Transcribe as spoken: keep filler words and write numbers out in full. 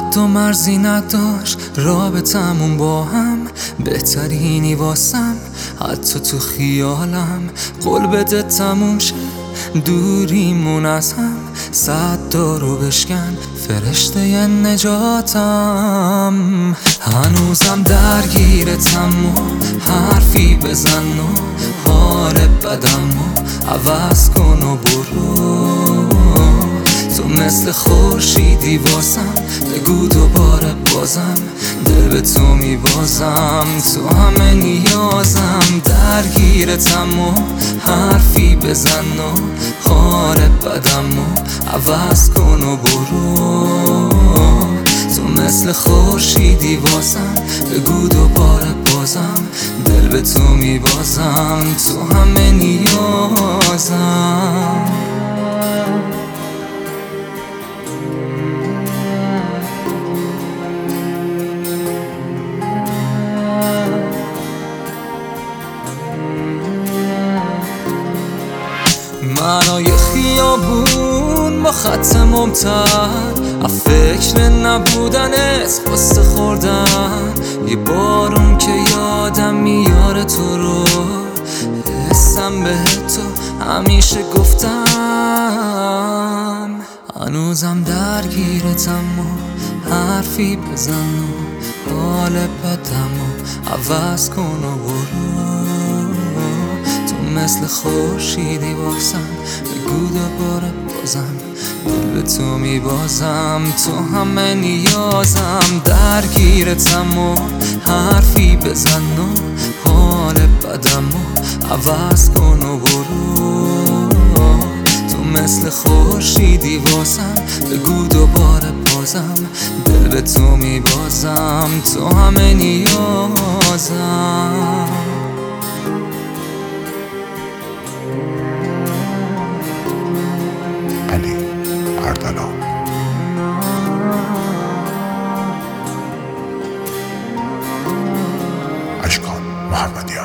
حد و مرزی نداشت رابطمون با هم، بهترینی واسم حتی تو خیالم. قول بده تموم شه دوریمون از هم، صد دارو بشکن فرشته نجاتم. هنوزم درگیرتم و حرفی بزن و حال بدم و عوض کن و برو. تو مثل خورشیدی واسم، بگو دوباره بازم دل به تو میبازم. تو همه نیازم، درگیرتم و حرفی بزن و حال بدم و عوض کن و برو. تو مثل خورشیدی واسم، بگو دوباره بازم دل به تو میبازم. تو همه نیازم. منای خیابون با خط ممتد، فکر نبودنت واسه خوردن یه بارون که یادم میاره تو رو. حسم به تو همیشه گفتم، هنوزم درگیرتم و حرفی بزن و حال بدم و عوض کن و برو. مثل خورشیدی واسم، بگو دوباره بازم دل به تو میبازم. تو همه نیازم، درگیرتم و حرفی بزن و حال بدم و عوض کن و برو. تو مثل خورشیدی واسم، بگو دوباره بازم دل به تو میبازم. تو همه نیازم. علی اردلان. اشکان محمدی.